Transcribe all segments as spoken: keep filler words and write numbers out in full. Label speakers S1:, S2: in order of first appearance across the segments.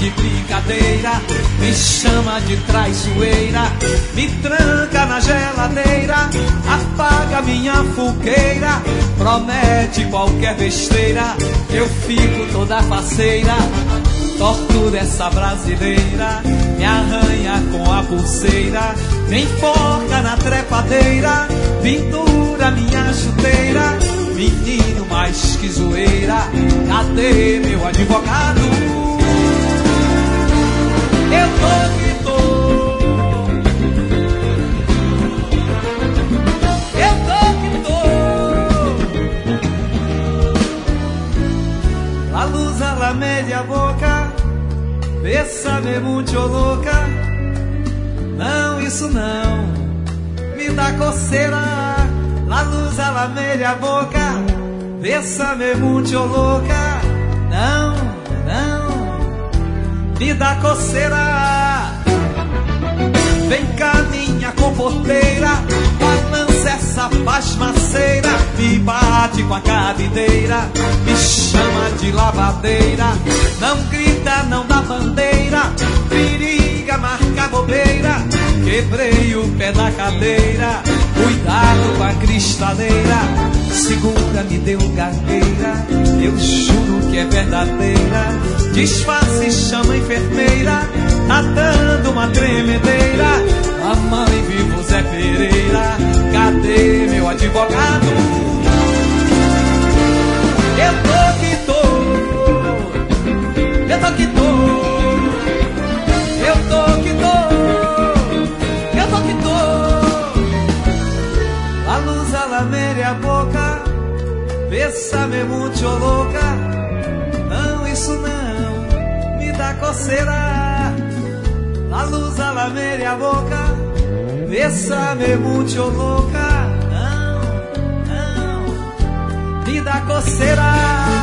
S1: de brincadeira, me chama de traiçoeira, me tranca na geladeira, apaga minha fogueira, promete qualquer besteira, eu fico toda faceira. Tortura essa brasileira, me arranha com a pulseira, me enforca na trepadeira, pendura minha chuteira. Menino mais que zoeira, cadê meu advogado? Eu tô que tô, eu tô que tô. La luz a la media boca, bésame muito louca. Não, isso não, me dá coceira. La luz a la media boca, bésame muito louca. Não, não, me dá coceira. Vem cá minha comporteira, balança essa pasmaceira, me bate com a cabideira, me chama de lavadeira, não grita, não dá bandeira, periga, marca bobeira, quebrei o pé da cadeira, cuidado com a cristaleira, segura, me deu gagueira, eu juro que é verdadeira, disfarce, chama a enfermeira, tá dando uma tremedeira, mamãe vivo Zé Pereira, cadê meu advogado? Eu tô que tô, eu tô que tô, eu tô que tô, eu tô que tô. La luz a la media boca, bésame muito louca. Não, isso não, me dá coceira. La luz a la media boca, bésame muito louca. Não, não, me dá coceira.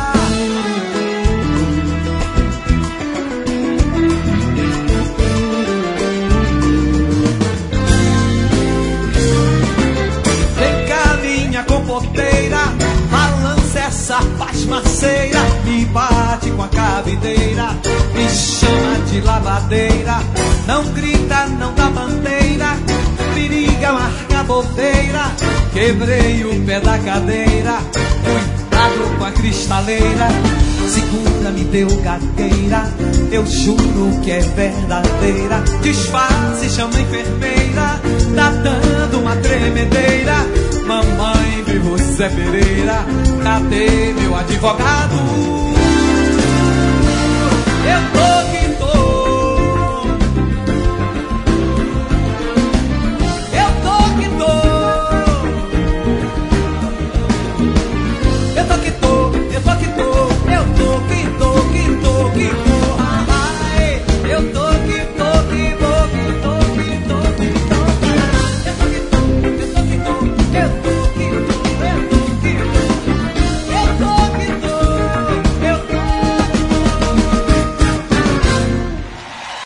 S1: Comporteira, balança essa pasmaceira, me bate com a cabideira, me chama de lavadeira, não grita, não dá bandeira, periga, marca bobeira, quebrei o pé da cadeira, cuidado com a cristaleira, segura, me deu gagueira, eu juro que é verdadeira, disfarce, chama a enfermeira, tá dando uma tremedeira, mamãe vivo Zé Pereira, cadê meu advogado? Eu tô que